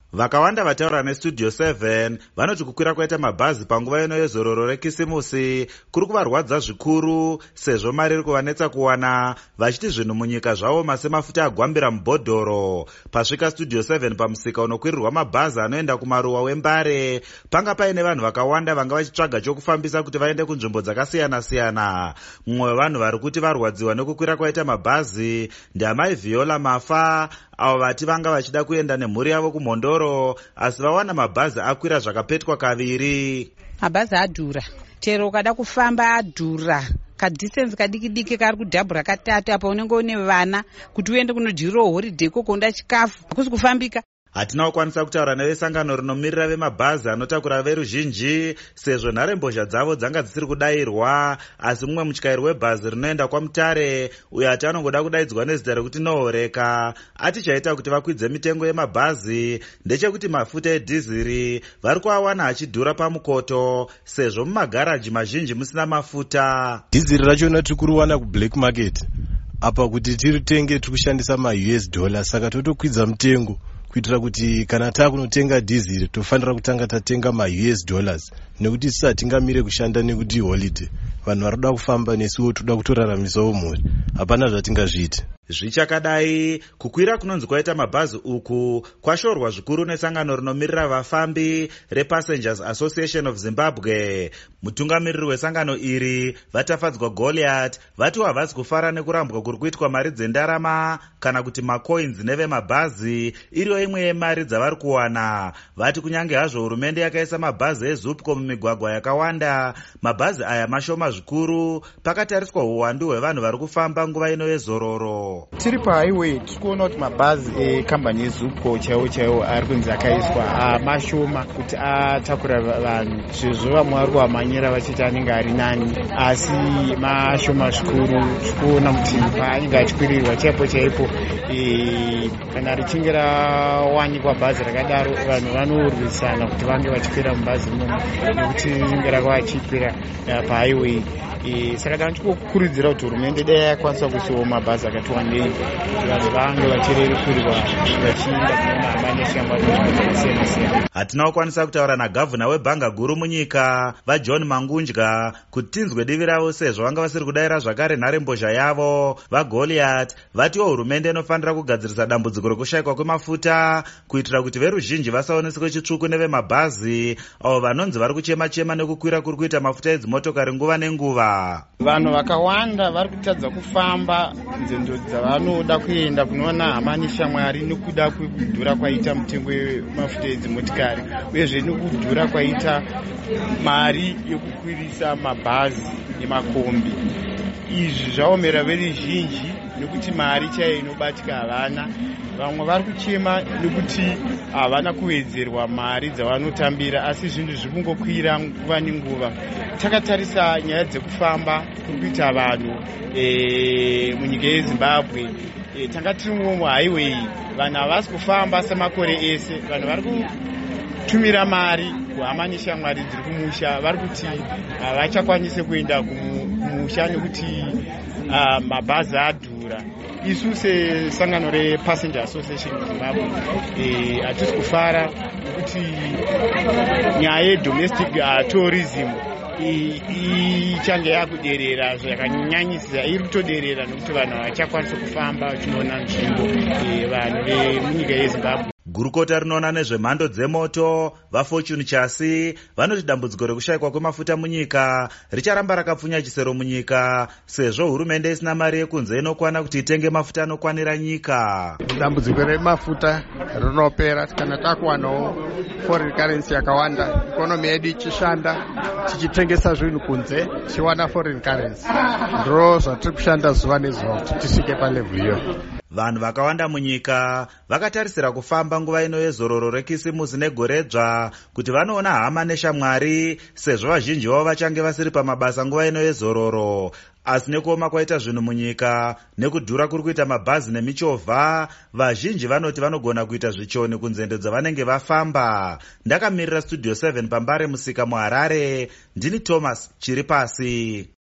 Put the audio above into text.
Vakawanda vataura nestudio 7 vanoti kukwira kwaita mabhazi panguva ino yezororo rekisimusi kuri kuvarwadza zvikuru sezvo mari iri kuvanetsa kuwana, vachiti zvinhu munyika zvaoma semafuta agwambira mubhodhoro. Pasvika studio 7 pamusika unokwirirwa mabhazi anoenda kumaruwa wembare, panga paine vanhu vakawanda vanga vachitsvaga chokufambisa kuti vaende kunzvimbo dzakasiyana-siyana. Mumwe wevanhu vari kuti varwadziwa nekukwira kwaita mabhazi ndiamai Viola Mafa, avo vati vanga vachida kuenda nemhuri yavo kumhondoro asi vawana mabhazi akwira zvakapetwa kaviri. Mabhazi adhura, chero ukada kufamba adhura, kadhisensi kadiki-diki kari kudhabhura katatu, apa unenge une vana kuti uende kunodyirawo holiday kokonda chikafu hakusi kufambika. Hatina kukwanisa kutaura nevesangano rinomirira vemabhazi anotakura veruzhinji sezvo nharembozha dzavo dzanga dzisiri kudayirwa, asi mumwe mutyairi webhazi rinoenda kwaMutare uyo ati anongoda kudaidzwa nezita rekuti Nohoreka ati chaita kuti vakwidze mitengo yemabhazi ndechekuti mafuta edhiziri vari kuawana achidhura pamukoto sezvo mumagaraji mazhinji musina mafuta. Dhiziri rachona tiri kuriwana kublack market apa kuti tiritenge tiri kushandisa maUS dollar, saka totokwidza mutengo kuitira kuti kana takunotenga dhiziri tofanira kutanga tatenga maUS dollars nekuti isi hatingamire kushanda nekuti holiday. Vanhu varikuda kufamba nesuwo toda kutoraramisawo mhuri, hapana zvatingazviita. Zvichakadai, kukwira kunonzi kwaita mabhazi uku kwashorwa zvikuru nesangano rinomirira vafambi rePassengers Association of Zimbabwe. Mutungamiriri wesangano iri Vatafadzwa Goliath vati havasi kufara nekurambwa kuri kuitwa mari dzendarama kana kuti macoins nevemabhazi iriyo imwe yemari dzavari kuwana. Vati kunyange hazvo hurumende yakaisa mabhazi eZupco mumigwagwa yakawanda, mabhazi aya mashoma zvikuru pakatariswa uwandu hwevanhu vari kufamba nguva ino yezororo. Tiri pahighway tiri kuona kuti mabhazi ekambani yeZupco chaiwo ari kunzi akaiswa mashoma kuti atakura vanhu, sezvo vamwe vari kuamanyira vachiti anenge ari nani, asi mashoma zvikuru. Tikuona kuti paanenge achikwirirwa chaipo kana richinge rawanikwa bhazi rakadaro vanhu vanorwisana kuti vange vachikwira mubhazi imomo nekuti ringe rakachikwira pahighway. Saka kana tikukurudzira kuti hurumende dai yakwanisa kuisiwo mabhazi akati wandei vanhu vange vachirerukirirwa vachienda kunoona hama neshamwari dzakasiyana-siyana. Hatina kukwanisa kutaura nagavhuna webhanga guru munyika vaJohn Mangunja kuti tinzwe divi ravo sezvo vanga vasiri kudayira zvakare nharembozha yavo. VaGoliath vatiwo hurumende inofanira kugadzirisa dambudziko rekushayikwa kwemafuta kuitira kuti veruzhinji vasaoneswe chitsvuku nevemabhazi avo vanonzi vari kuchema-chema nekukwira kuri kuita mafuta edzimotokari nguva nenguva. Vanhu vakawanda vari kutadza kufamba nzendo dzavanoda kuenda kunoona hama neshamwari nekuda kwekudhura kwaita mutengo wemafuta edzimotikari uyezve nekudhura kwaita mari yokukwirisa mabhazi nemakombi. Izvi zvaomera veruzhinji nekuti mari chaiyo inobatika havana. Vamwe vari kuchema nekuti havana kuwedzerwa mari dzavanotambira, asi zvinhu zviri kungokwira nguva nenguva. Takatarisa nyaya dzekufamba kuri kuita vanhu munyika yeZimbabwe, tanga tiriwo muhighway, vanhu havasi kufamba semakore ese. Vanhu vari kutumira mari kuhama neshamwari dziri kumusha, vari kuti havachakwanise kuenda kumusha nekuti mabhazi adhura. Isu sesangano rePassenger Association of Zimbabwe hatisi kufara nekuti nyaya yedomestic tourism ichange yakuderera zvakanyanyisisa, iri kutoderera nekuti vanhu havachakwanisa kufamba vachinoona nzvimbo vanhu vemunyika yeZimbabwe. Gurukota rinoona nezvemhando dzemoto vaFortune Chasi vanoti dambudziko rekushayikwa kwemafuta munyika richaramba rakapfunya chisero munyika sezvo hurumende isina mari yekunze inokwana kuti itenge mafuta anokwanira nyika. Dambudziko remafuta rinopera kana takuwanawo foreign currency yakawanda, ikonomi yedu ichishanda, tichitengesa zvinhu kunze tichiwana foreign currency. Ndiro zvatiri kushanda zuva nezuva kuti tisvike palevhu iyo. Vanhu vakawanda munyika vakatarisira kufamba nguva ino yezororo rekisimusi negoredzva kuti vanoona hama neshamwari sezvo vazhinji vavo vachange vasiri pamabasa nguva ino yezororo. Asi nekuoma kwaita zvinhu munyika nekudhura kuri kuita mabhazi nemichovha, vazhinji vanoti vanogona kuita zvichoni kunzendo dzavanenge vafamba. Ndakamirira studio 7 pambare musika muHarare, ndini Thomas Chiripasi.